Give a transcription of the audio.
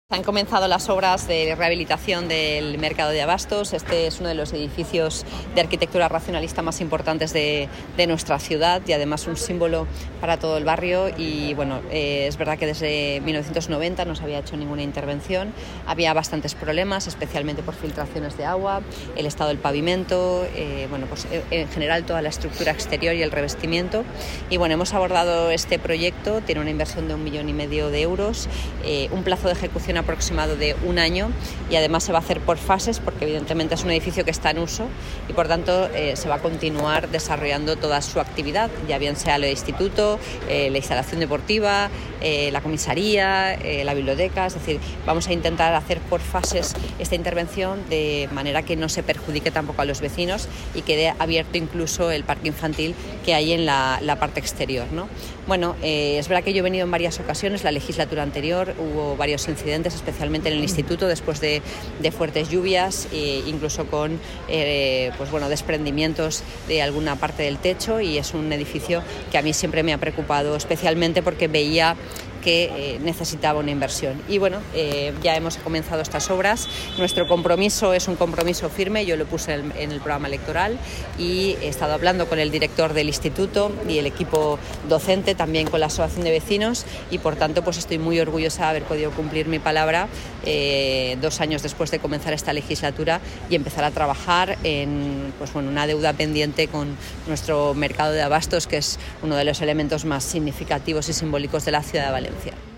Han comenzado las obras de rehabilitación del mercado de abastos. Este es uno de los edificios de arquitectura racionalista más importantes de nuestra ciudad y además un símbolo para todo el barrio. Y bueno, es verdad que desde 1990 no se había hecho ninguna intervención. Había bastantes problemas, especialmente por filtraciones de agua, el estado del pavimento, en general toda la estructura exterior y el revestimiento. Y bueno, hemos abordado este proyecto, tiene una inversión de 1,5 millones de euros, un plazo de ejecución aproximado de 1 año y además se va a hacer por fases porque evidentemente es un edificio que está en uso y por tanto se va a continuar desarrollando toda su actividad, ya bien sea el instituto, la instalación deportiva, la comisaría, la biblioteca. Es decir, vamos a intentar hacer por fases esta intervención de manera que no se perjudique tampoco a los vecinos y quede abierto incluso el parque infantil que hay en la parte exterior, ¿no? Bueno, es verdad que yo he venido en varias ocasiones, la legislatura anterior hubo varios incidentes, especialmente en el instituto después de fuertes lluvias, incluso con desprendimientos de alguna parte del techo, y es un edificio que a mí siempre me ha preocupado especialmente porque veía que necesitaba una inversión. Y bueno, ya hemos comenzado estas obras. Nuestro compromiso es un compromiso firme, yo lo puse en el programa electoral y he estado hablando con el director del instituto y el equipo docente, también con la asociación de vecinos, y por tanto pues estoy muy orgullosa de haber podido cumplir mi palabra 2 años después de comenzar esta legislatura y empezar a trabajar en una deuda pendiente con nuestro mercado de abastos, que es uno de los elementos más significativos y simbólicos de la ciudad de Valencia.